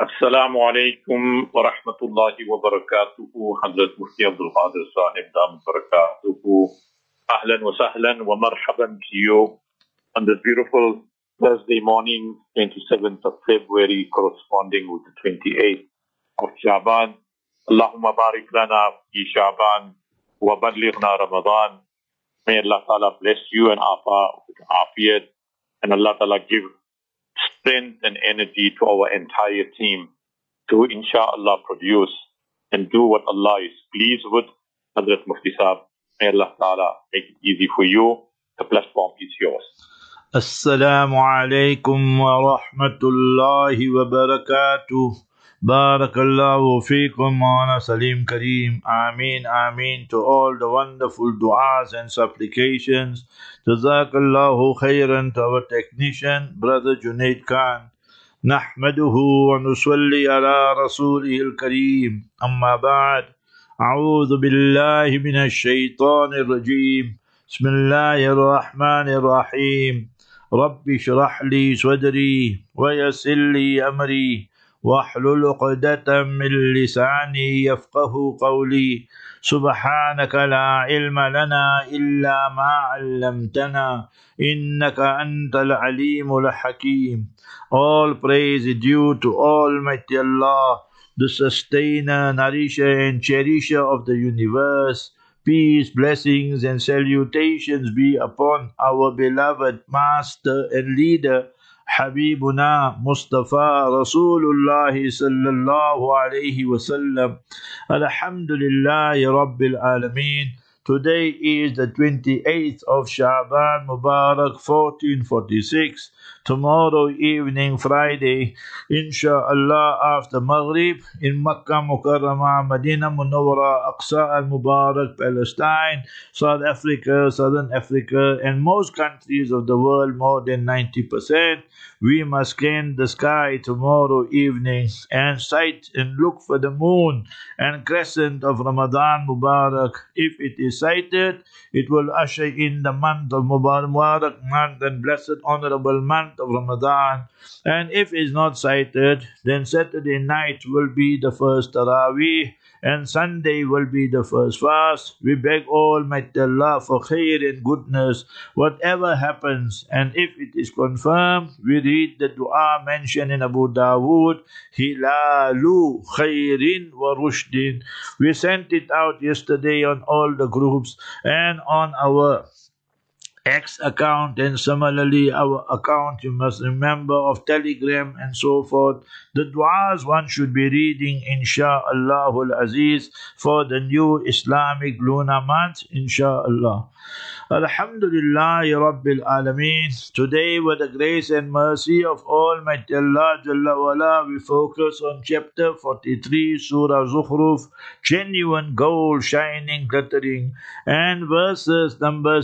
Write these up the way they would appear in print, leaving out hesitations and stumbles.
Assalamu alaikum wa rahmatullahi wa barakatuhu. Hazrat Mufti Abdul Qadir Sahib Damat Barakatuhu. Ahlan wa sahlan wa marhaban to you on this beautiful Thursday morning, 27th of February, corresponding with the 28th of Shaban. Allahumma barik lana fi Shaban wa ballighna Ramadan. May Allah Ta'ala bless you and Afa with afiyat, and Allah Ta'ala give strength and energy to our entire team to inshallah produce and do what Allah is pleased with. Hazrat Mufti Sahib, may Allah Ta'ala make it easy for you. The platform is yours. Assalamu alaikum wa rahmatullahi wa barakatuh. Barakallahu feekum ana Salim Kareem. Ameen, ameen to all the wonderful du'as and supplications. Jazakallahu khairan to our technician, Brother Junaid Khan. Nahmaduhu wa nusalli ala rasulihil kareem. Amma ba'd. A'udhu billahi minash shaitanir rajeem. Bismillahir rahmanir rahim. Rabbi shrah li sadri wa yassir li amri واحلل عقدة من لساني يفقه قولي سبحانك لا علم لنا إلا ما علمتنا إنك أنت العليم الحكيم. All praise is due to Almighty Allah, the sustainer, nourisher and cherisher of the universe. Peace, blessings and salutations be upon our beloved master and leader, Habibuna Mustafa Rasulullah sallallahu alayhi wasallam. Alhamdulillahi Rabbil Alameen. Today is the 28th of Shaban Mubarak 1446. Tomorrow evening, Friday, inshaAllah, after Maghrib, in Makkah Mukarramah, Medina Munawwara, Aqsa al-Mubarak, Palestine, South Africa, Southern Africa, and most countries of the world, more than 90%. We must scan the sky tomorrow evening and sight and look for the moon and crescent of Ramadan Mubarak. If it is sighted, it will usher in the month of Mubarak month and blessed honorable month of Ramadan. And if it is not sighted, then Saturday night will be the first Taraweeh and Sunday will be the first fast. We beg Almighty Allah for khair and goodness, whatever happens. And if it is confirmed, we read the dua mentioned in Abu Dawood, Hilalu khairin wa rushdin. We sent it out yesterday on all the groups and on our X account, and similarly our account, you must remember, of Telegram and so forth. The du'as one should be reading insha'Allahul Aziz for the new Islamic lunar month, insha'Allah. Alhamdulillah Rabbil Alameen. Today, with the grace and mercy of Almighty Allah Jalla wala, we focus on chapter 43, Surah Zukhruf, genuine gold, shining, glittering, and verses number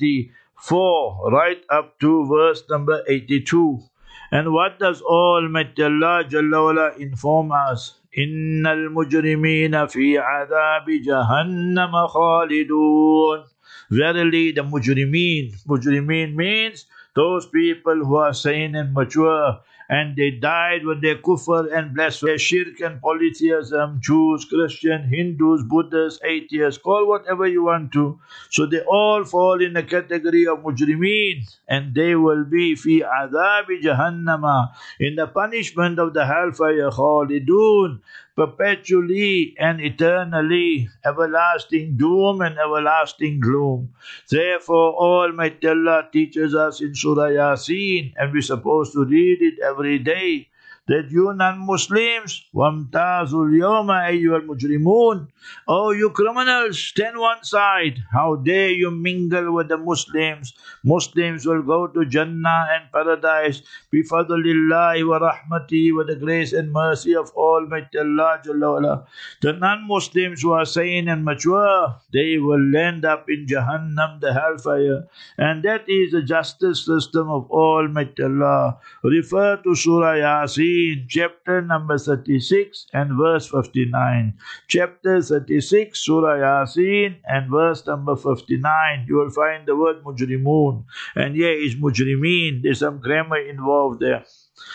74 right up to verse number 82. And what does Almighty Allah Jalla wala inform us? Innal mujrimina fi adhabi jahannam khalidun. Verily the mujrimeen means those people who are sane and mature, and they died with their kufr and blasphemy, shirk and polytheism, Jews, Christian, Hindus, Buddhists, atheists, call whatever you want to. So they all fall in the category of mujrimeen, and they will be fi adhabi jahannama, in the punishment of the hellfire, khalidun, perpetually and eternally, everlasting doom and everlasting gloom. Therefore, Almighty Allah teaches us in Surah Yasin, and we're supposed to read it every day, that you non-Muslims, وَامْتَازُوا الْيَوْمَ أَيُّهَا الْمُجْرِمُونَ, oh you criminals, stand one side. How dare you mingle with the Muslims? Muslims will go to Jannah and paradise, bifadlillahi wa rahmati, with the grace and mercy of Almighty Allah Jalla wala. The non-Muslims who are sane and mature, they will end up in Jahannam, the hellfire. And that is the justice system of Almighty Allah. Refer to Surah Yasin, chapter number 36 and verse 59. Chapter 36, Surah Yasin, and verse number 59. You will find the word mujrimun. And here is mujrimeen. There's some grammar involved there.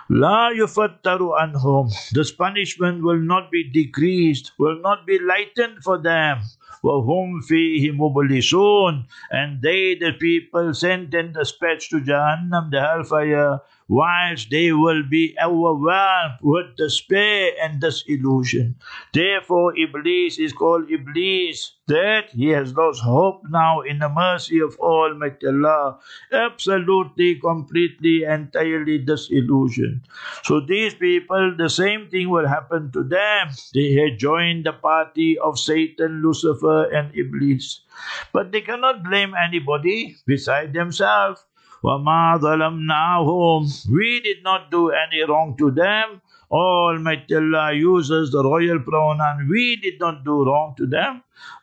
La yufattaru anhum. This punishment will not be decreased, will not be lightened for them. وَهُمْ فِيهِ مُبْلِسُونَ. And they, the people sent and dispatched to Jahannam, the hellfire, whilst they will be overwhelmed with despair and disillusion. Therefore, Iblis is called Iblis, that he has lost hope now in the mercy of Almighty Allah, absolutely, completely, entirely disillusioned. So these people, the same thing will happen to them. They had joined the party of Satan, Lucifer, and Iblis. But they cannot blame anybody beside themselves. وَمَا ظَلَمْنَاهُمْ. We did not do any wrong to them. Almighty Allah uses the royal pronoun. We did not do wrong to them.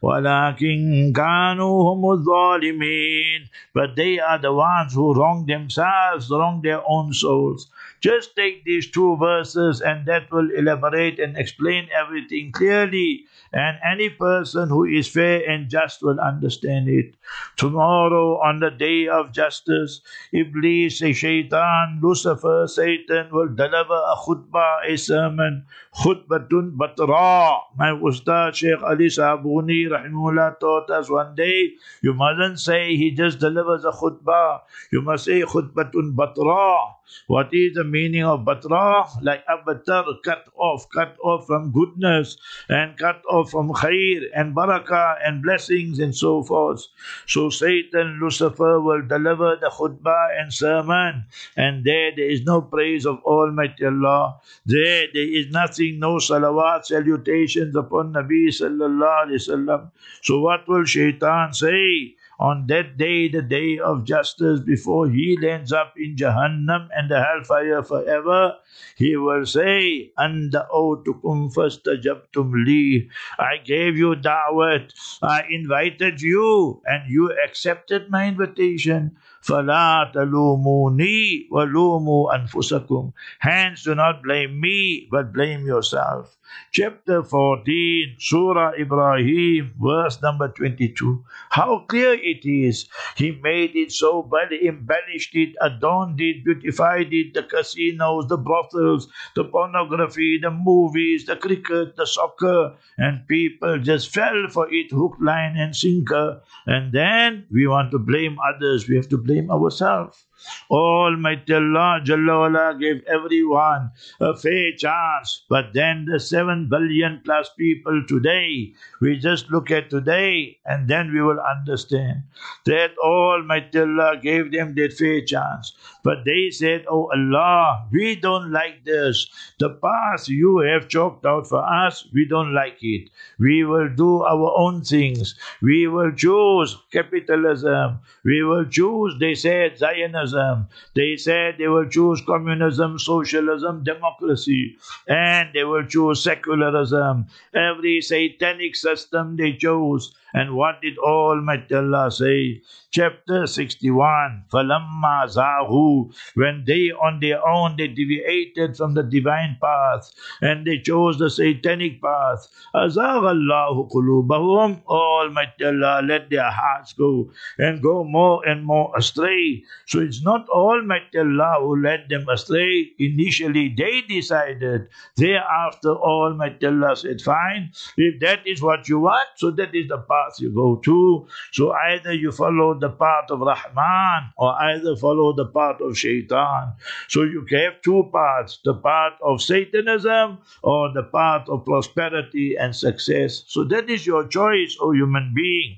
وَلَكِنْ كَانُوا هُمُ الظَّالِمِينَ. But they are the ones who wrong themselves, wrong their own souls. Just take these two verses and that will elaborate and explain everything clearly. And any person who is fair and just will understand it. Tomorrow, on the day of justice, Iblis, a shaitan, Lucifer, Satan will deliver a khutbah, a sermon, khutbatun batra. My Ustad Sheikh Ali Sabuni rahimahullah taught us one day, you mustn't say he just delivers a khutbah. You must say khutbatun batra. What is the meaning of batra? Like abatar, cut off from goodness and cut off from khair and barakah and blessings and so forth. So Satan, Lucifer will deliver the khutbah and sermon, and there is no praise of Almighty Allah. There is nothing, no salawat, salutations upon Nabi sallallahu alaihi wasallam. So what will shaitan say? On that day, the day of justice, before he lands up in Jahannam and the hellfire forever, he will say, Anda'utukum fastajabtum li. I gave you da'wat, I invited you, and you accepted my invitation. فَلَا تَلُومُونِي وَلُومُوا أَنفُسَكُمْ. Hence, do not blame me, but blame yourself. Chapter 14, Surah Ibrahim, verse number 22. How clear it is. He made it so, but embellished it, adorned it, beautified it, the casinos, the brothels, the pornography, the movies, the cricket, the soccer, and people just fell for it hook, line, and sinker. And then we want to blame others. We have to blame ourselves. Almighty Allah Jalla wala gave everyone a fair chance, but then the 7 billion plus people today, we just look at today and then we will understand that Almighty Allah gave them that fair chance. But they said, oh Allah, we don't like this. The path you have chalked out for us, we don't like it. We will do our own things. We will choose capitalism. We will choose, they said, Zionism. They said they will choose communism, socialism, democracy, and they will choose secularism. Every satanic system they chose. And what did Almighty Allah say? Chapter 61, فَلَمَّا زَاغُوا. When they on their own, they deviated from the divine path, and they chose the satanic path. أَزَاغَ اللَّهُ قُلُوبَهُمْ. Almighty Allah let their hearts go, and go more and more astray. So it's not Almighty Allah who led them astray. Initially they decided. Thereafter Almighty Allah said, fine, if that is what you want, so that is the path you go to. So either you follow the path of Rahman or either follow the path of Shaitan. So you have two paths, the path of Satanism or the path of prosperity and success. So that is your choice, O human being.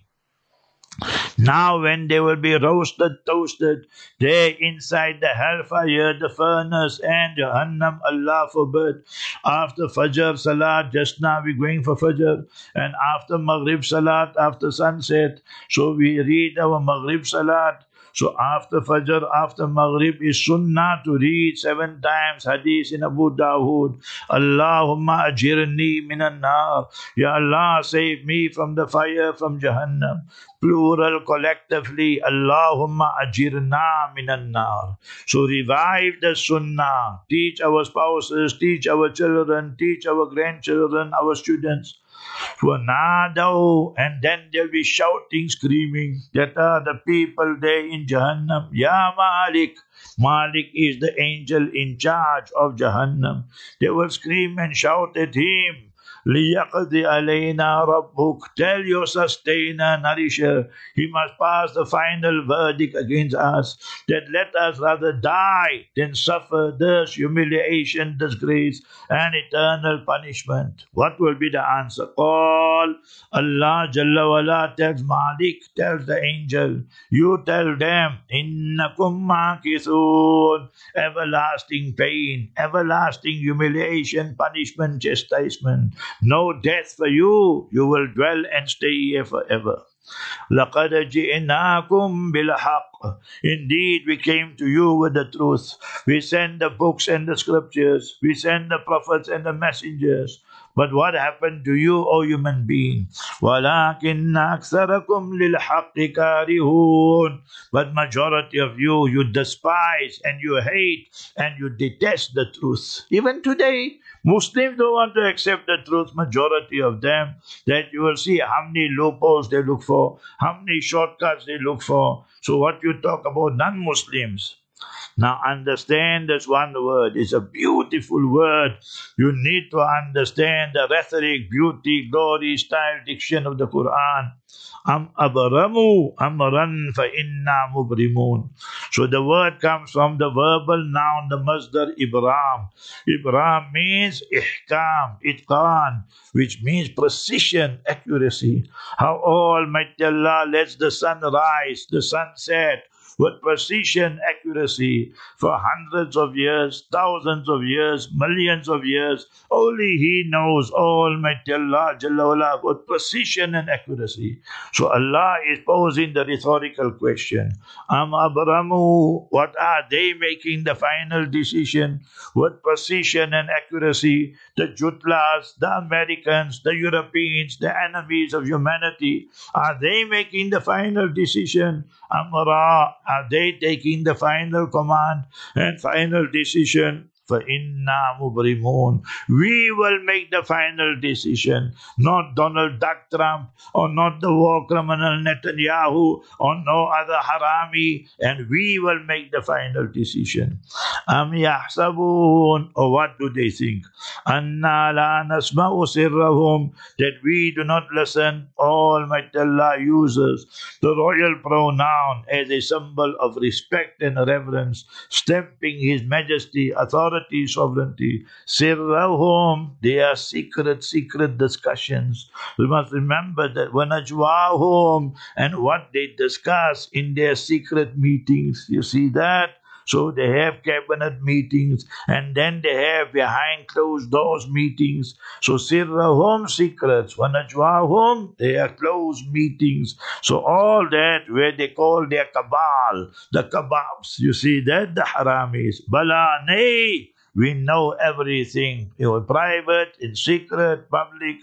Now when they will be roasted, toasted, there inside the hellfire, the furnace and Jahannam, Allah forbid. After Fajr Salat, just now we're going for Fajr, and after Maghrib Salat, after sunset, so we read our Maghrib Salat. So after Fajr, after Maghrib is Sunnah to read 7 times Hadith in Abu Dawood. Allahumma ajirni minan nar. Ya Allah, save me from the fire from Jahannam. Plural, collectively, Allahumma ajirna minan nar. So revive the Sunnah. Teach our spouses, teach our children, teach our grandchildren, our students. وَنَادَوْا, and then they'll be shouting, screaming, that are the people there in Jahannam. Ya Malik. Malik is the angel in charge of Jahannam. They will scream and shout at him, لِيَقْضِ عَلَيْنَا رَبُّكَ, tell your sustainer, nourisher, he must pass the final verdict against us, that let us rather die than suffer this humiliation, disgrace, and eternal punishment. What will be the answer? All Allah Jalla wala tells Malik, tells the angel, you tell them, innakum makithun, everlasting pain, everlasting humiliation, punishment, chastisement. No death for you. You will dwell and stay here forever. لَقَدْ جِئْنَاكُمْ بِالْحَقِّ, indeed we came to you with the truth. We send the books and the scriptures. We send the prophets and the messengers. But what happened to you, O human being? وَلَكِنَّ أَكْثَرَكُمْ لِلْحَقِّ كَارِهُونَ, but majority of you, you despise and you hate and you detest the truth. Even today, Muslims don't want to accept the truth, majority of them, that you will see how many loopholes they look for, how many shortcuts they look for. So what you talk about non-Muslims? Now understand this one word. It's a beautiful word. You need to understand the rhetoric, beauty, glory, style, diction of the Quran. Am abramu amran fa inna mubrimun. So the word comes from the verbal noun, the masdar ibram. Ibram means ihkam, itqan, which means precision, accuracy. How Almighty Allah lets the sun rise, the sun set, with precision, accuracy, for hundreds of years, thousands of years, millions of years. Only He knows, Almighty Allah Jalla wala, with precision and accuracy. So Allah is posing the rhetorical question. Am abramu, what are they making the final decision with precision and accuracy? The Jutlas, the Americans, the Europeans, the enemies of humanity, are they making the final decision? Amra, are they taking the final command and final decision? فَإِنَّا مُبْرِمُونَ, we will make the final decision, not Donald Duck Trump, or not the war criminal Netanyahu, or no other harami, and we will make the final decision. أَمْ يَحْسَبُونَ, or what do they think? أَنَّا لَا نَسْمَعُ سِرَّهُمْ, that we do not listen. Almighty Allah uses the royal pronoun as a symbol of respect and reverence, stamping His majesty, authority, sovereignty. Sirrahum, they are secret discussions. We must remember that when ajwahum, and what they discuss in their secret meetings. You see that? So they have cabinet meetings, and then they have behind closed doors meetings. So sirrahum, secrets. Wanajwahum, they are closed meetings. So all that where they call their cabal, the kebabs. You see that? The haramis. Bala, nay, we know everything. Private, in secret, public.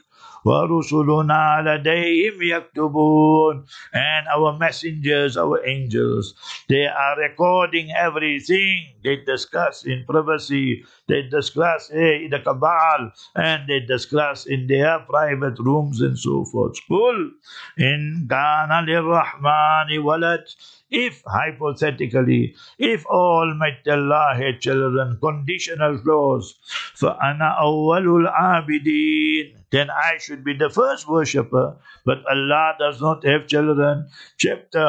وَرُسُلُنَا لَدَيْهِمْ يَكْتُبُونَ, and our messengers, our angels, they are recording everything they discuss in privacy, they discuss in the cabal, and they discuss in their private rooms and so forth. قُلْ إِنْ كَانَ لِلرَّحْمَنِ وَلَدٌ, if, hypothetically, if Almighty Allah had children, conditional clause, فَأَنَا أَوَّلُ الْعَابِدِينَ, then I should be the first worshipper. But Allah does not have children. Chapter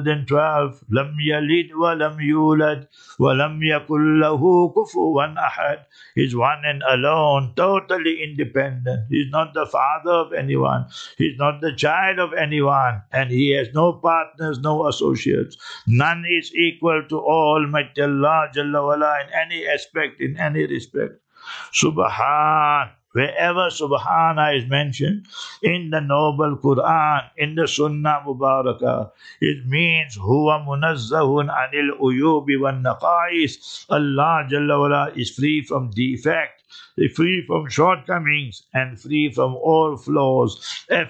112, لَمْ يَلِدْ وَلَمْ يُولَدْ وَلَمْ يَكُنْ لَهُ كُفُوًا أَحَدٌ. He's one and alone, totally independent. He's not the father of anyone. He's not the child of anyone. And He has no partners, no associates. None is equal to Almighty Allah Jalla wala in any aspect, in any respect. Subhan. Wherever Subhana is mentioned in the noble Quran, in the Sunnah Mubarakah, it means Huwa munazzahun anil uyubi wan naqais. Allah Jalla wala is free from defect, free from shortcomings, and free from all flaws.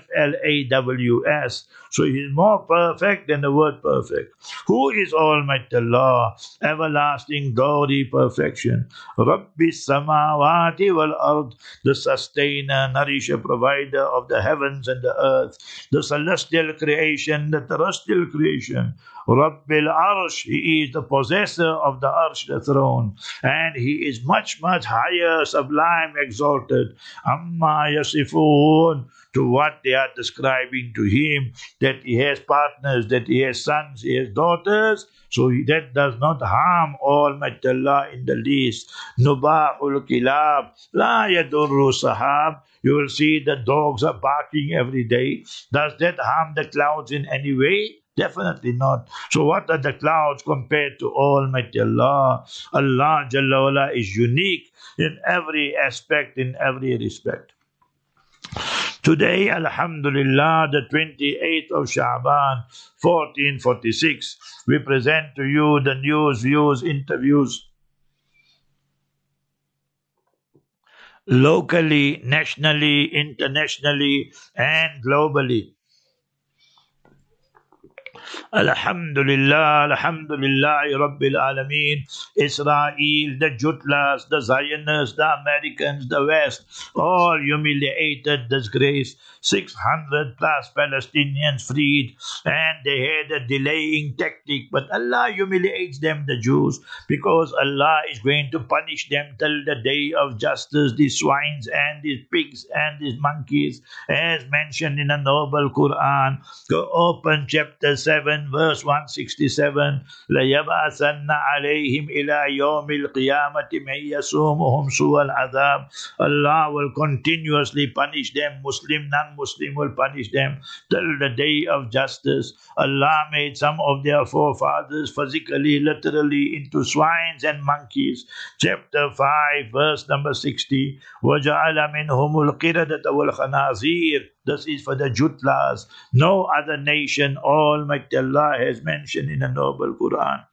FLAWS. So He is more perfect than the word perfect. Who is Almighty Allah? Everlasting glory, perfection. Rabbi samawati wal ard, the the sustainer, nourisher, provider of the heavens and the earth, the celestial creation, the terrestrial creation. Rabbil Arsh, He is the possessor of the Arsh, the throne, and He is much, much higher, sublime, exalted. Amma Yasifun, to what they are describing to Him, that He has partners, that He has sons, He has daughters. So that does not harm Almighty Allah in the least. Nubahul kilab, la yadurru sahab. You will see the dogs are barking every day. Does that harm the clouds in any way? Definitely not. So what are the clouds compared to Almighty Allah? Allah Jalla wala is unique in every aspect, in every respect. Today, Alhamdulillah, the 28th of Sha'ban, 1446, we present to you the news, views, interviews, locally, nationally, internationally, and globally. Alhamdulillah, Alhamdulillah, Rabbil Alameen. Israel, the Jutlas, the Zionists, the Americans, the West, all humiliated, disgraced. 600 plus Palestinians freed, and they had a delaying tactic. But Allah humiliates them, the Jews, because Allah is going to punish them till the day of justice, these swines and these pigs and these monkeys, as mentioned in the noble Quran. Go open chapter 7, verse 167. لَيَبْعَثَنَّ عَلَيْهِمْ إِلَى يَوْمِ الْقِيَامَةِ مَنْ يَسُومُهُمْ سُوءَ الْعَذَابِ. Allah will continuously punish them. Muslim, non-Muslim will punish them till the day of justice. Allah made some of their forefathers physically, literally into swines and monkeys. Chapter 5, verse number 60. وَجَعَلَ مِنْهُمُ الْقِرَدَةَ وَالْخَنَازِيرَ. This is for the Jutlas. No other nation Almighty Allah has mentioned in the noble Quran.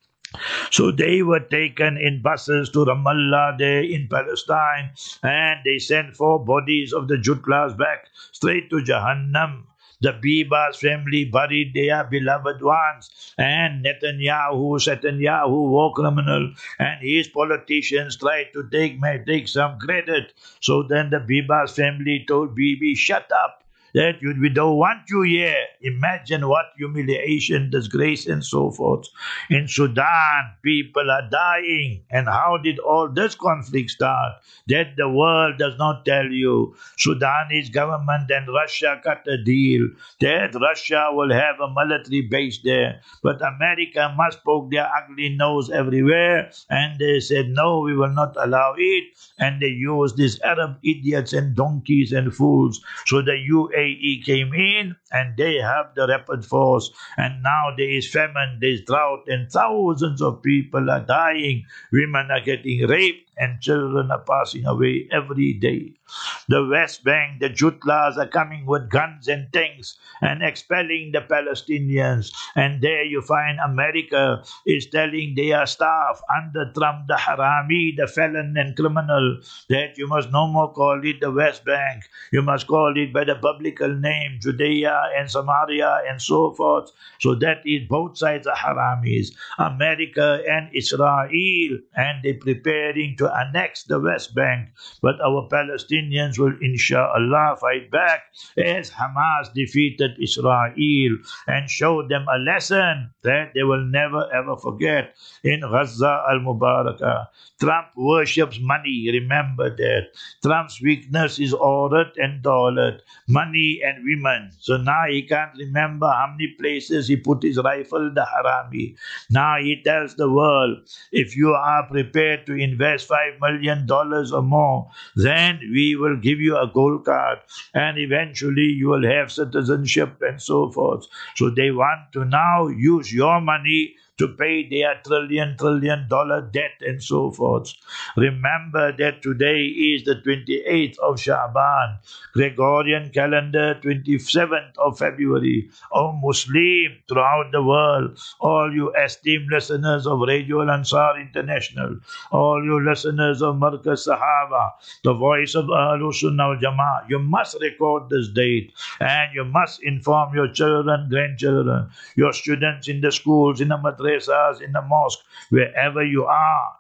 So they were taken in buses to Ramallah there in Palestine, and they sent 4 bodies of the Jutlas back straight to Jahannam. The Bibas family buried their beloved ones, and Netanyahu, war criminal, and his politicians tried to take some credit. So then the Bibas family told Bibi, shut up, that we don't want you here. Imagine what humiliation, disgrace, and so forth. In Sudan, people are dying. And how did all this conflict start? That the world does not tell you. Sudanese government and Russia cut a deal that Russia will have a military base there. But America must poke their ugly nose everywhere. And they said, no, we will not allow it. And they used these Arab idiots and donkeys and fools. So the UAE came in, and they have the rapid force. And now there is famine, there is drought, and thousands of people are dying. Women are getting raped, and children are passing away every day. The West Bank, the Jutlas are coming with guns and tanks and expelling the Palestinians. And there you find America is telling their staff under Trump, the harami, the felon and criminal, that you must no more call it the West Bank. You must call it by the biblical name, Judea and Samaria and so forth. So that is both sides are haramis, America and Israel, and they're preparing to annex the West Bank. But our Palestinians will inshallah fight back as Hamas defeated Israel and showed them a lesson that they will never ever forget in Gaza al-Mubarakah. Trump worships money, remember that. Trump's weakness is aurat and daulat, money and women. So now he can't remember how many places he put his rifle, the harami. Now he tells the world, if you are prepared to invest $5 million or more, then we will give you a gold card, and eventually you will have citizenship and so forth. So they want to now use your money to pay their trillion dollar debt and so forth. Remember that today is the 28th of Sha'ban, Gregorian calendar 27th of February. O Muslim throughout the world, all you esteemed listeners of Radio Al-Ansar International, all you listeners of Markaz Sahaba, the voice of Ahlul Sunnah wal Jama'ah, you must record this date, and you must inform your children, grandchildren, your students in the schools, in the madrasas, in the mosque, wherever you are,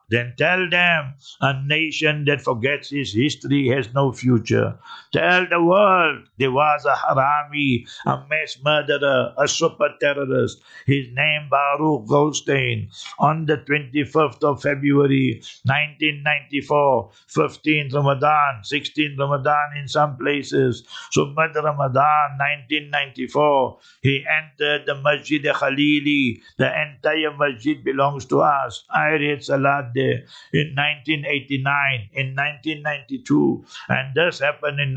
Then tell them, a nation that forgets its history has no future. Tell the world there was a Harami, a mass murderer, a super terrorist. His name Baruch Goldstein. On the 25th of February 1994, 15th Ramadan, 16th Ramadan in some places, Sumad Ramadan 1994, he entered the Masjid Khalili. The entire masjid belongs to us. I read Salat there in 1989, in 1992, and this happened in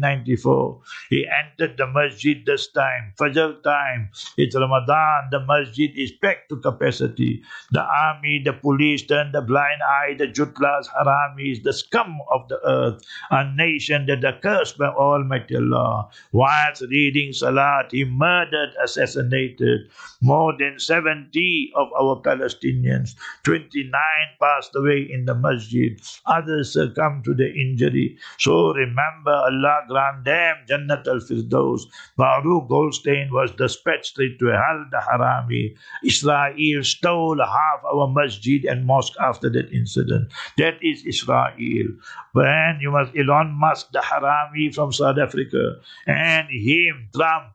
1994. He entered the masjid this time, Fajr time. It's Ramadan, the masjid is packed to capacity. The army, the police turned the blind eye, the Jutlas, Haramis, the scum of the earth, a nation that are cursed by Almighty Allah. Whilst reading Salat, he murdered, assassinated more than 70 of our Palestinians. 29 passed away in the masjid. Others succumbed to the injury. So remember, Allah grant them Jannat al-Firdaus. Baruch Goldstein was dispatched straight to hell, the Harami. Israel stole half our masjid and mosque after that incident. That is Israel. When you must Elon Musk, the Harami from South Africa, and him, Trump,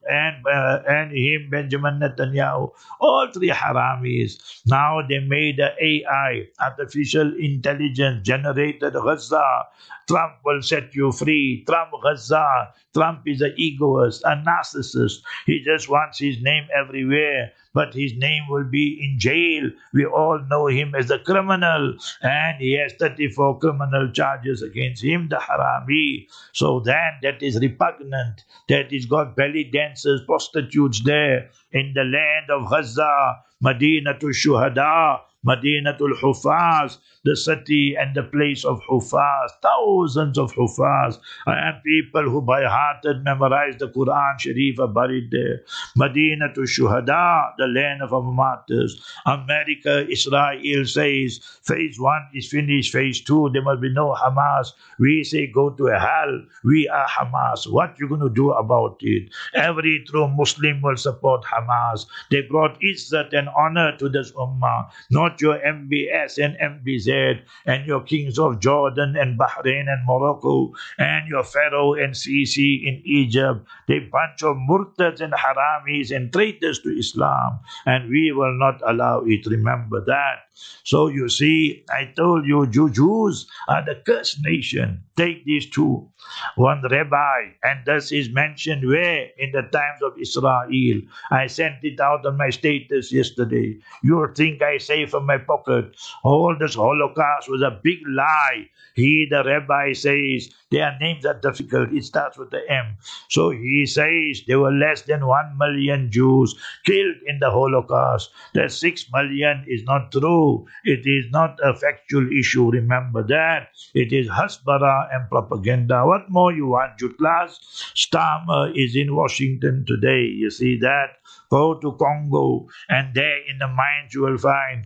and him, Benjamin Netanyahu, all three Haramis. Now they made the AI, artificial intelligence generated Gaza. Trump will set you free. Trump Gaza. Trump is an egoist, a narcissist. He just wants his name everywhere, but his name will be in jail. We all know him as a criminal, and he has 34 criminal charges against him, the Harami. So then that is repugnant. That is got belly dancers, prostitutes there in the land of Gaza, Madinatul Shuhada, Madinatul Hufaz, the city and the place of Hufaz, thousands of Hufaz, and people who by heart had memorized the Quran Sharif are buried there. Madinatul Shuhada, the land of our martyrs. America, Israel says, phase 1 is finished, phase 2, there must be no Hamas. We say go to hell, we are Hamas. What you going to do about it? Every true Muslim will support Hamas. They brought izzat and honor to this ummah, not your MBS and MBZ and your kings of Jordan and Bahrain and Morocco and your Pharaoh and Sisi in Egypt. They bunch of murtads and haramis and traitors to Islam, and we will not allow it. Remember that. So you see, I told you, Jews are the cursed nation. Take these two. One rabbi, and this is mentioned where? In the times of Israel. I sent it out on my status yesterday. You think I say from my pocket. All this Holocaust was a big lie. He, the rabbi, says their names are difficult. It starts with the M. So he says there were less than 1 million Jews killed in the Holocaust. That 6 million is not true. It is not a factual issue. Remember that. It is hasbara and propaganda. What more you want, Jutlas? Starmer is in Washington today. You see that? Go to Congo, and there in the mines you will find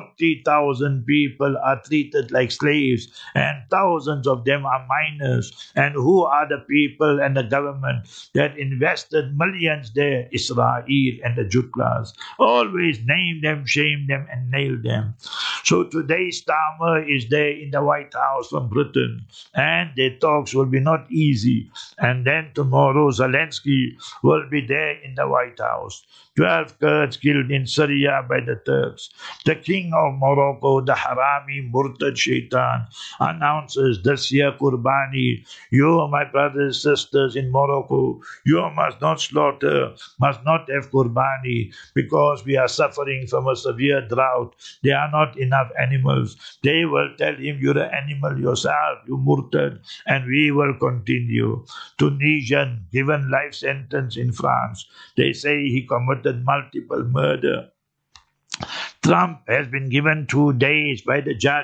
40,000 people are treated like slaves, and thousands of them are minors. And who are the people and the government that invested millions there? Israel and the Jutlas. Always name them, shame them, and nail them. So today Starmer is there in the White House from Britain, and their talks will be not easy. And then tomorrow Zelensky will be there in the White House. 12 Kurds killed in Syria by the Turks. The king of Morocco, the Harami Murtad Shaitan, announces this year Qurbani. You, my brothers and sisters in Morocco, you must not slaughter, must not have Qurbani, because we are suffering from a severe drought. There are not enough animals. They will tell him, you're an animal yourself, you Murtad, and we will continue. Tunisian, given life sentence in France. They say he committed multiple murder. Trump has been given 2 days by the judge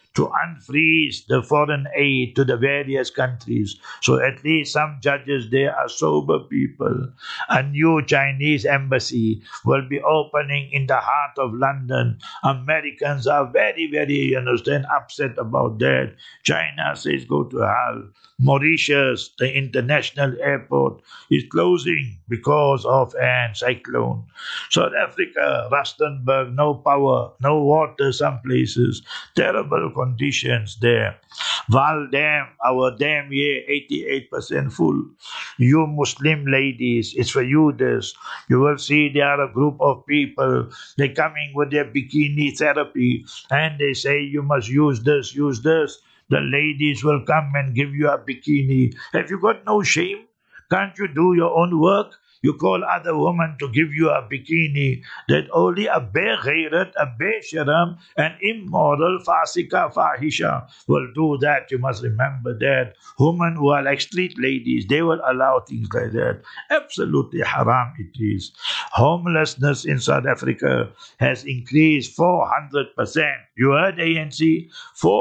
to unfreeze the foreign aid to the various countries. So at least some judges there are sober people. A new Chinese embassy will be opening in the heart of London. Americans are very, very, you understand, upset about that. China says go to hell. Mauritius, the international airport, is closing because of an cyclone. South Africa, Rustenburg, no power, no water some places, terrible conditions there. Val Dam, our dam here, 88% full. You Muslim ladies, it's for you this. You will see there are a group of people, they're coming with their bikini therapy, and they say you must use this, use this. The ladies will come and give you a bikini. Have you got no shame? Can't you do your own work? You call other women to give you a bikini. That only a beghairat, a besharam, an immoral fasika fahisha will do that. You must remember that. Women who are like street ladies, they will allow things like that. Absolutely haram it is. Homelessness in South Africa has increased 400%. You heard ANC?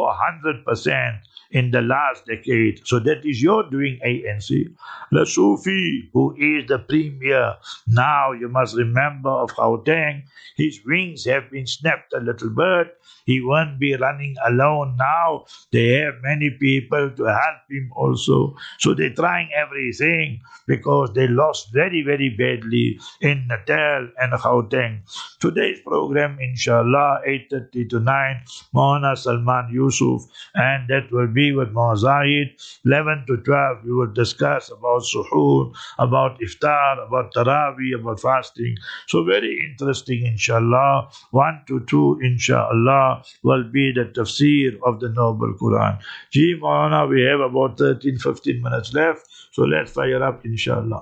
400% in the last decade. So that is your doing, ANC. The Sufi, who is the premier, now you must remember of Gauteng, his wings have been snapped a little bit. He won't be running alone now. They have many people to help him also. So they're trying everything because they lost very, very badly in Natal and Gauteng. Today's program, inshallah, 8:30 to 9, Maulana Salman Yusuf, and that will be with Zahid. 11 to 12, we will discuss about suhoor, about iftar, about tarawih, about fasting. So very interesting, inshallah. 1 to 2, inshallah, will be the tafsir of the Noble Quran. Ji Maulana, we have about 13-15 minutes left, so let's fire up, inshallah.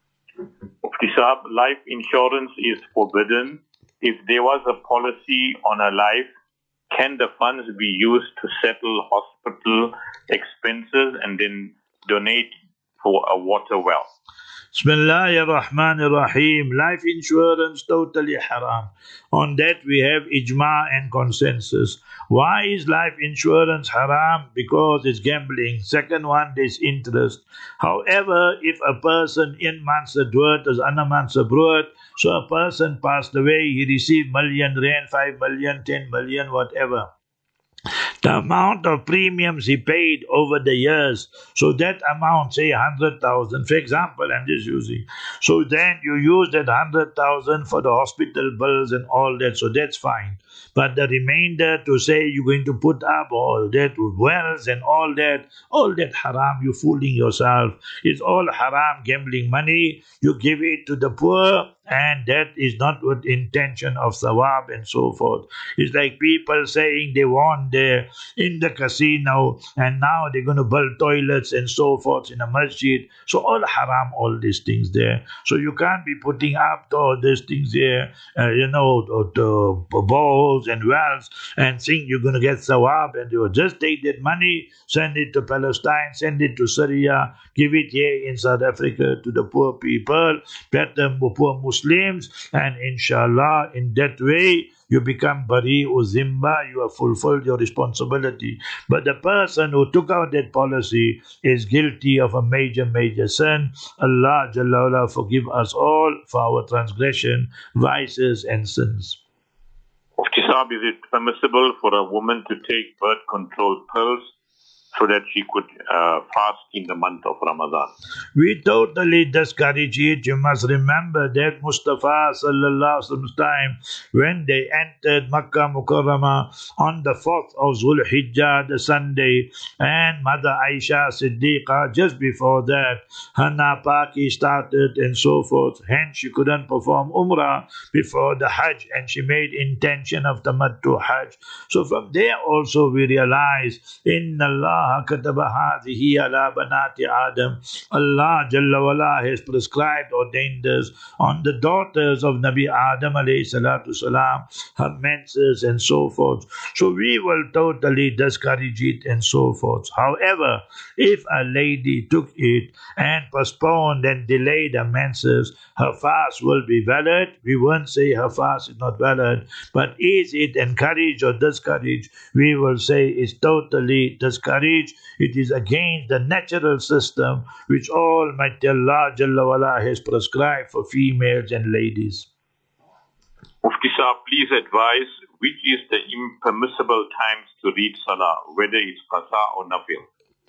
Mufti Saab, life insurance is forbidden. If there was a policy on a life, can the funds be used to settle hospital expenses and then donate for a water well? Bismillahir Rahmanir Rahim. Life insurance totally haram. On that we have ijma and consensus. Why is life insurance haram? Because it's gambling. Second one, there's interest. However, if a person in Mansa Duat is Anna Mansa Bruat, so a person passed away, he received million rand, 5 million, 10 million, whatever. The amount of premiums he paid over the years, so that amount, say 100,000, for example, I'm just using. So then you use that 100,000 for the hospital bills and all that, so that's fine. But the remainder to say you're going to put up all that wells and all that haram, you're fooling yourself. It's all haram gambling money. You give it to the poor, and that is not with intention of sawab and so forth. It's like people saying they won there in the casino and now they're going to build toilets and so forth in a masjid. So all haram, all these things there. So you can't be putting up all these things there, the bowls and wells and think you're going to get sawab, and you just take that money, send it to Palestine, send it to Syria, give it here in South Africa to the poor people, let them poor Muslims, and inshallah in that way you become bari or zimba, you have fulfilled your responsibility. But the person who took out that policy is guilty of a major, major sin. Allah Jalla wala forgive us all for our transgression, vices and sins. Mufti Saab, is it permissible for a woman to take birth control pills so that she could fast in the month of Ramadan? We totally discourage it. You must remember that Mustafa sallallahu alaihi wasallam's time, when they entered Makkah Mukarramah on the 4th of Zul Hijjah, the Sunday, and Mother Aisha Siddiqa, just before that, her napaki started and so forth. Hence, she couldn't perform Umrah before the Hajj, and she made intention of Tamattu Hajj. So from there also we realize, Inna Allah Allah kataba hadhihi ala banati Adam. Allah Jalla wala has prescribed, ordained this on the daughters of Nabi Adam alayhi salatu salam, her menses and so forth. So we will totally discourage it and so forth. However, if a lady took it and postponed and delayed her menses, her fast will be valid. We won't say her fast is not valid, but is it encouraged or discouraged? We will say it's totally discouraged. It is against the natural system which Almighty Allah Jalla wala has prescribed for females and ladies. Mufti Sahab, please advise which is the impermissible times to read Salah, whether it's Qasa or Nafil.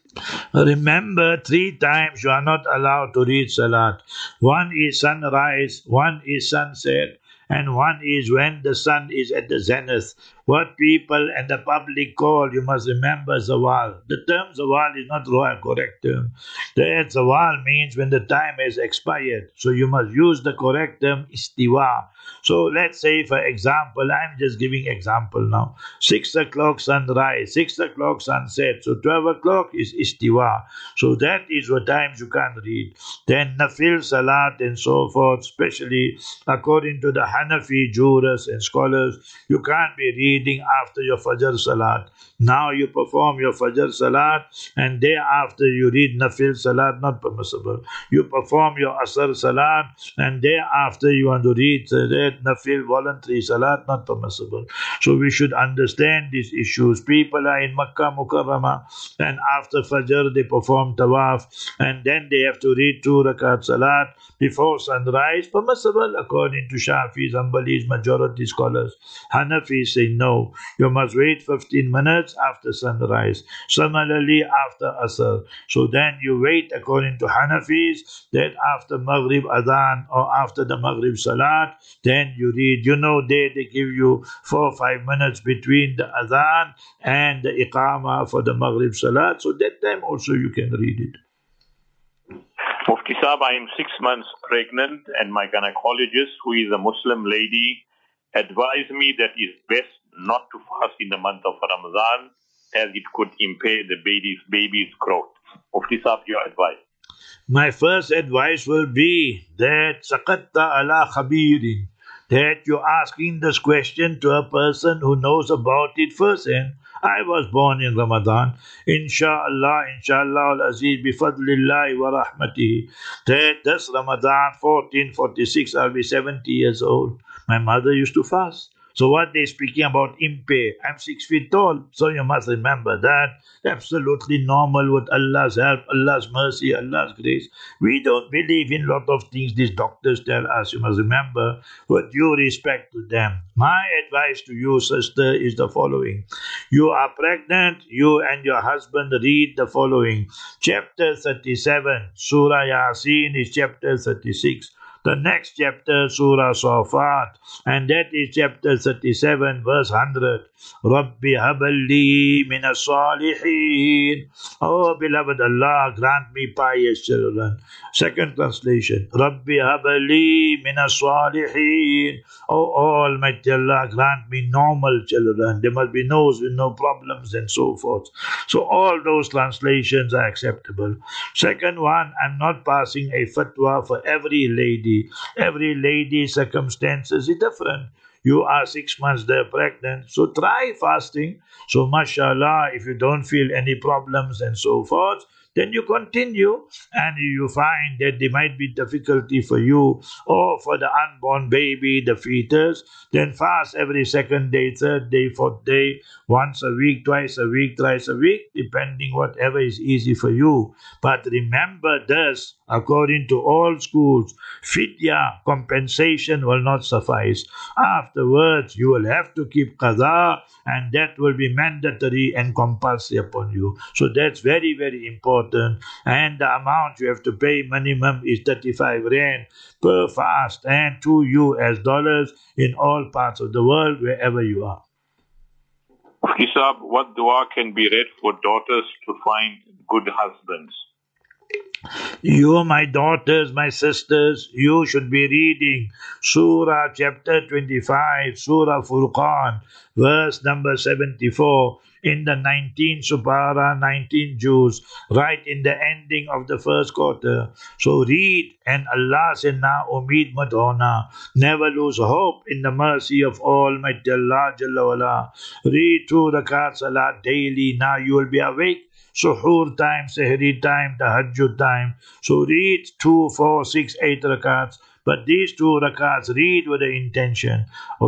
Remember, 3 times you are not allowed to read Salat. One is sunrise, one is sunset, and one is when the sun is at the zenith. What people and the public call, you must remember, Zawal. The term Zawal is not a correct term. The Zawal means when the time has expired. So you must use the correct term, Istiwa. So let's say, for example, I'm just giving example now. 6 o'clock sunrise, 6 o'clock sunset. So 12 o'clock is Istiwa. So that is what times you can read. Then Nafil Salat and so forth, especially according to the Hanafi jurists and scholars, you can't be reading after your Fajr Salat. Now you perform your Fajr Salat and thereafter you read Nafil Salat, not permissible. You perform your Asr Salat and thereafter you want to read Nafil voluntary Salat, not permissible. So we should understand these issues. People are in Makkah Mukarramah and after Fajr they perform Tawaf and then they have to read 2 Rakat Salat before sunrise. Permissible according to Shafi's, Hanbali's, majority scholars. Hanafi say no. You must wait 15 minutes after sunrise. Similarly after Asr. So then you wait according to Hanafis that after Maghrib Adhan or after the Maghrib Salat, then you read. You know they give you 4 or 5 minutes between the Adhan and the Iqamah for the Maghrib Salat. So that time also you can read it. Mufti Sahab, I am 6 months pregnant and my gynecologist, who is a Muslim lady, advised me that it's best not to fast in the month of Ramadan as it could impair the baby's growth. Mufti Sahab, your advice. My first advice will be that saqatta ala khabirin, that you're asking this question to a person who knows about it first. And I was born in Ramadan. Inshallah al-Aziz, bifadlillahi wa rahmatihi, that this Ramadan 1446, I'll be 70 years old. My mother used to fast. So what they're speaking about impair, I'm 6 feet tall, so you must remember that. Absolutely normal with Allah's help, Allah's mercy, Allah's grace. We don't believe in a lot of things these doctors tell us. You must remember, with due respect to them. My advice to you, sister, is the following. You are pregnant, you and your husband read the following. Chapter 37, Surah Yasin is chapter 36. The next chapter, Surah Safat, and that is chapter 37, verse 100. Rabbi haballi minas salihin. Oh, beloved Allah, grant me pious children. Second translation. Rabbi haballi minas salihin. Oh, Almighty Allah, grant me normal children. There must be those with no problems and so forth. So all those translations are acceptable. Second one, I'm not passing a fatwa for every lady. Every lady's circumstances is different. You are 6 months there pregnant, so try fasting. So mashallah, if you don't feel any problems and so forth, then you continue and you find that there might be difficulty for you or for the unborn baby, the fetus, then fast every second day, third day, fourth day, once a week, twice a week, thrice a week, depending whatever is easy for you. But remember this, according to all schools, fidya, compensation will not suffice. Afterwards, you will have to keep qadha and that will be mandatory and compulsory upon you. So that's very, very important. And the amount you have to pay minimum is 35 rand per fast and to US dollars in all parts of the world, wherever you are. Mufti Sahab, what dua can be read for daughters to find good husbands? You, my daughters, my sisters, you should be reading Surah chapter 25, Surah Furqan, verse number 74. in the 19th Supara, 19th Juz, right in the ending of the first quarter. So read, and Allah said, Na Umeed mat hona. Never lose hope in the mercy of Almighty Allah Jalla wala. Read 2 rakat salat daily. Now you will be awake. Suhoor time, Sehri time, Tahajjud time. So read 2, 4, 6, 8 rakats. But these 2 rakats, read with the intention.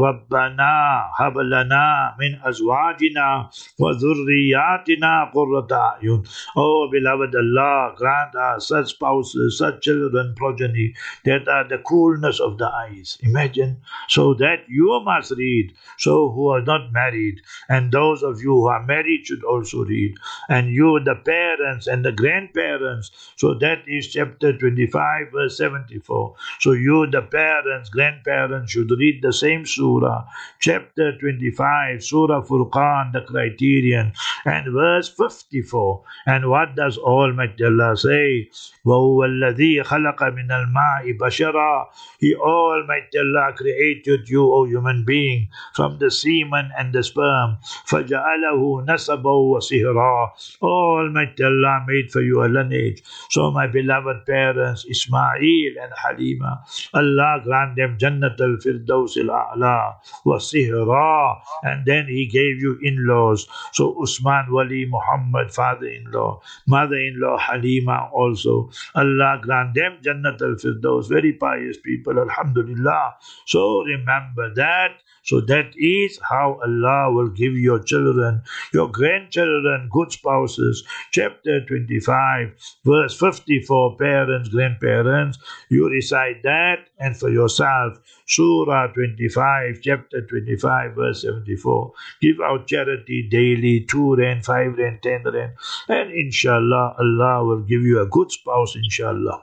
Rabbana hablana min azwajina wa dhurriyatina qurrata a'yun. Oh beloved Allah, grant us such spouses, such children, progeny, that are the coolness of the eyes. Imagine. So that you must read. So who are not married, and those of you who are married should also read. And you, the parents and the grandparents. So that is chapter 25, verse 74. So you, the parents, grandparents, should read the same surah, chapter 25, Surah Furqan, the criterion, and verse 54. And what does Almighty Allah say? وَهُوَ الَّذِي خَلَقَ مِنَ الْمَاءِ بَشَرًا. He, Almighty Allah, created you, O human being, from the semen and the sperm. فَجَعَلَهُ نَسَبًا وَسِهْرًا. Almighty Allah made for you a lineage. So my beloved parents, Ismail and Halima, Allah grant them Jannat al-Firdaus al-A'la wa Sihra. And then He gave you in-laws. So Usman Wali Muhammad, father-in-law, mother-in-law Halima also. Allah grant them Jannat al-Firdaus. Very pious people, Alhamdulillah. So remember that. So that is how Allah will give your children, your grandchildren, good spouses. Chapter 25, verse 54, parents, grandparents, you recite that, and for yourself, Surah 25, chapter 25, verse 74. Give out charity daily, 2 rand, 5 rand, 10 rand, and inshallah, Allah will give you a good spouse, inshallah.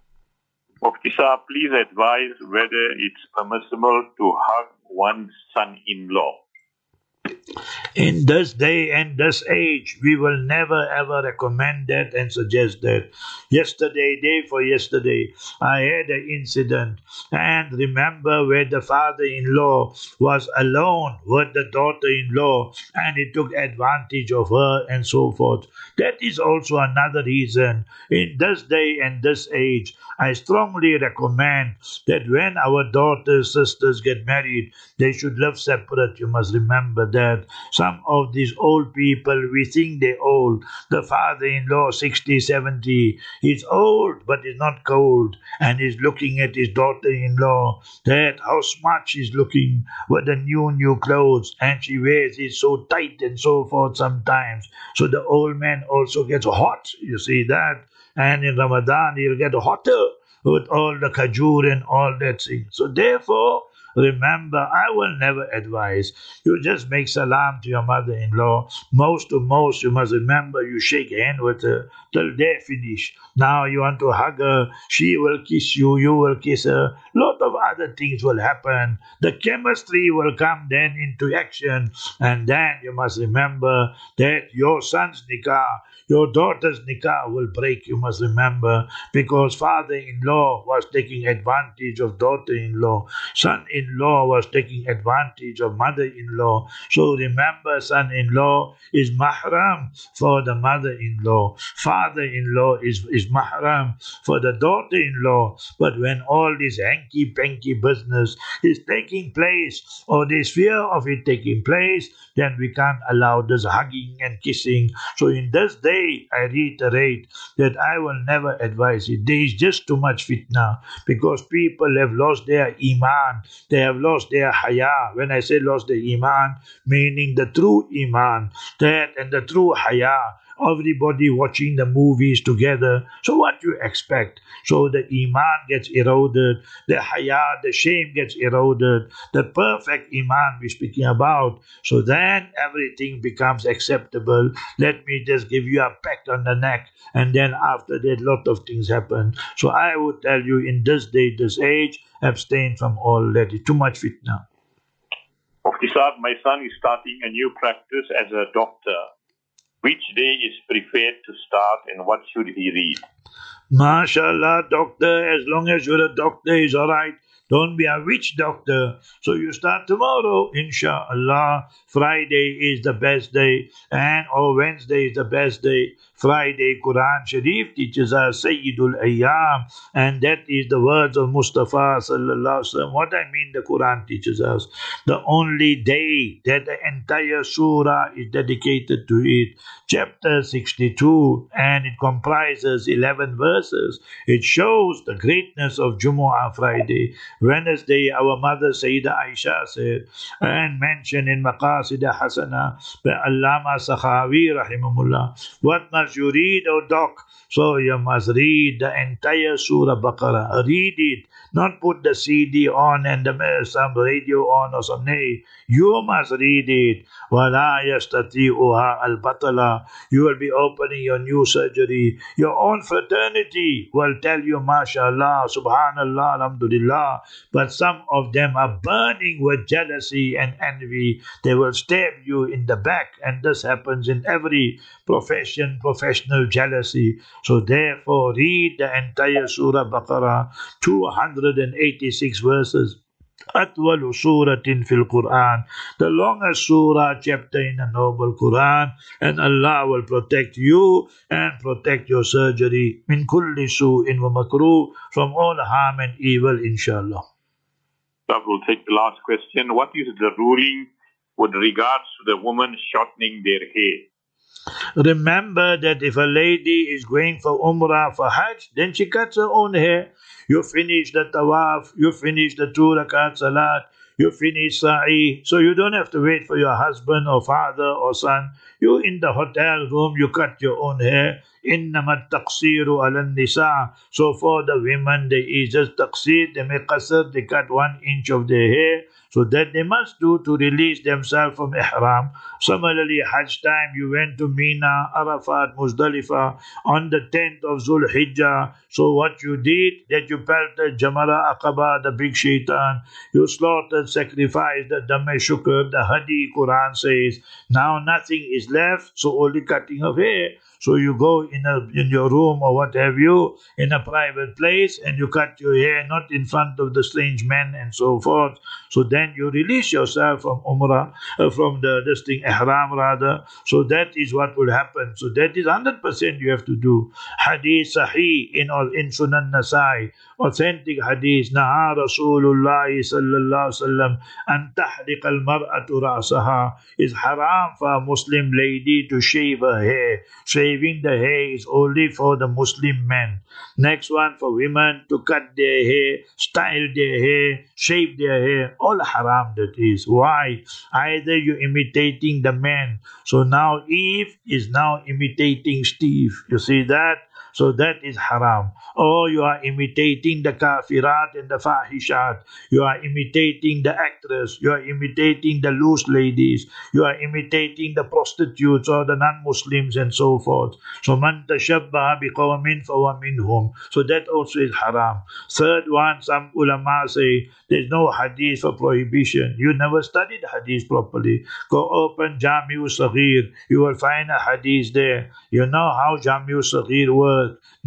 Mufti Saab, please advise whether it's permissible to hug one's son-in-law. In this day and this age, we will never ever recommend that and suggest that. Yesterday, day for yesterday, I had an incident, and remember where the father-in-law was alone with the daughter-in-law, and he took advantage of her and so forth. That is also another reason. In this day and this age, I strongly recommend that when our daughters, sisters get married, they should live separate. You must remember that. Some of these old people, we think they're old. The father-in-law, 60, 70, he's old, but he's not cold. And he's looking at his daughter-in-law, that how smart she's looking with the new clothes, and she wears it so tight and so forth sometimes. So the old man also gets hot, you see that. And in Ramadan, he'll get hotter with all the kajur and all that thing. So therefore, remember, I will never advise. You just make salam to your mother-in-law. Most to most, you must remember, you shake hand with her till they finish. Now you want to hug her, she will kiss you, you will kiss her. Lot of other things will happen. The chemistry will come then into action. And then you must remember that your son's nikah, your daughter's nikah will break, you must remember, because father-in-law was taking advantage of daughter-in-law. Son-in-law was taking advantage of mother-in-law. So remember, son-in-law is mahram for the mother-in-law. Father-in-law is mahram for the daughter-in-law. But when all this hanky-panky business is taking place, or there's fear of it taking place, then we can't allow this hugging and kissing. So in this day, I reiterate that I will never advise it. There is just too much fitna, because people have lost their iman. They have lost their haya. When I say lost their iman, meaning the true iman, that and the true haya. Everybody watching the movies together. So what do you expect? So the iman gets eroded, the haya, the shame gets eroded, the perfect iman we're speaking about. So then everything becomes acceptable. Let me just give you a peck on the neck, and then after that, lot of things happen. So I would tell you, in this day, this age, abstain from all that. It's too much fitna. Mufti Saab, my son is starting a new practice as a doctor. Which day is preferred to start, and what should he read? MashaAllah, doctor, as long as you're a doctor, is alright. Don't be a witch doctor. So you start tomorrow, inshallah. Friday is the best day, and Wednesday is the best day. Friday, Quran Sharif teaches us Sayyidul Ayyam, and that is the words of Mustafa sallallahu alaihi wasallam. What I mean, the Quran teaches us the only day that the entire surah is dedicated to it. Chapter 62, and it comprises 11 verses. It shows the greatness of Jumu'ah Friday. Wednesday, our mother Sayyida Aisha said, and mentioned in Maqasid Hasana by Allama Sakhawi rahimahullah, what must you read, O doc? So you must read the entire Surah Baqarah. Read it, not put the CD on and some radio on or something. Nay, you must read it. وَلَا يَسْتَطِيعُهَا الْبَطَلَ. You will be opening your new surgery. Your own fraternity will tell you, MashaAllah, Subhanallah, Alhamdulillah. But some of them are burning with jealousy and envy. They will stab you in the back, and this happens in every professional jealousy. So therefore, read the entire Surah Baqarah, 286 verses. Atwalu suratin fil Quran, the longest surah chapter in the noble Quran, and Allah will protect you and protect your surgery min kulli su'in wa makruh, from all harm and evil, inshallah. We'll take the last question. What is the ruling with regards to the woman shortening their hair? Remember that if a lady is going for Umrah, for Hajj, then she cuts her own hair. You finish the Tawaf, you finish the 2 rakat Salat, you finish Sa'i, so you don't have to wait for your husband or father or son. You in the hotel room, you cut your own hair. إِنَّمَا التَّقْصِيرُ عَلَى النِّسَاءِ. So for the women, they is just taqsir, they make qasr, they cut 1 inch of their hair. So that they must do to release themselves from ihram. Similarly, Hajj time, you went to Mina, Arafat, Muzdalifah on the 10th of Zul Hijjah. So what you did, that you pelted Jamara Aqaba, the big shaitan. You slaughtered, sacrificed the Dam-e Shukr, the Hadi Quran says. Now nothing is left, so only cutting of hair. So you go in your room or what have you, in a private place, and you cut your hair, not in front of the strange men and so forth. So then you release yourself from Umrah, from this thing, Ihram rather. So that is what will happen. So that is 100% you have to do. Hadith Sahih in Sunan Nasai, authentic hadith, Naha Rasulullah sallallahu alaihi wasallam an tahriq al-mar'atu ra'saha. Is haram for a Muslim lady to shave her hair. Shaving the hair is only for the Muslim men. Next one, for women to cut their hair, style their hair, shave their hair, all haram that is. Why? Either you're imitating the men. So now Eve is now imitating Steve. You see that? So that is haram. Or you are imitating the kafirat and the fahishat. You are imitating the actress. You are imitating the loose ladies. You are imitating the prostitutes or the non-Muslims and so forth. So man tashabbaha biqawmin fahuwa minhum. So that also is haram. Third one, some ulama say there's no hadith for prohibition. You never studied hadith properly. Go open Jami'u Saghir. You will find a hadith there. You know how Jami'u Saghir works.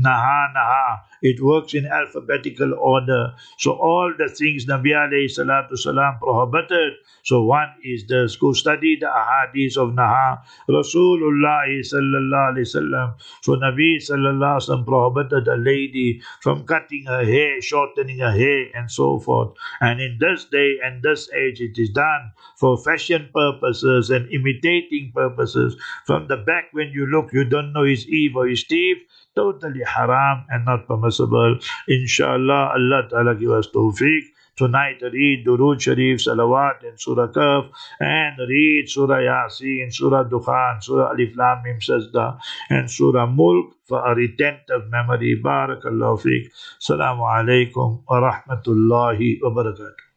Naha. It works in alphabetical order. So all the things Nabi alayhi salatu salam prohibited. So one is this, go study the ahadith of Naha. Rasulullah sallallahu alayhi wasallam. So Nabi sallallahu alayhi wasallam prohibited a lady from cutting her hair, shortening her hair and so forth. And in this day and this age it is done for fashion purposes and imitating purposes. From the back when you look, you don't know is Eve or is Steve. Totally haram and not permissible. Inshallah, Allah Ta'ala give us tawfiq. Tonight read Durood Sharif, Salawat and Surah Kahf, and read Surah Yasin, Surah Dukhan, Surah Alif Lam Mim Sajda, and Surah Mulk for a retentive memory. Barakallahu fiqh. Assalamu alaikum wa rahmatullahi wa barakatuh.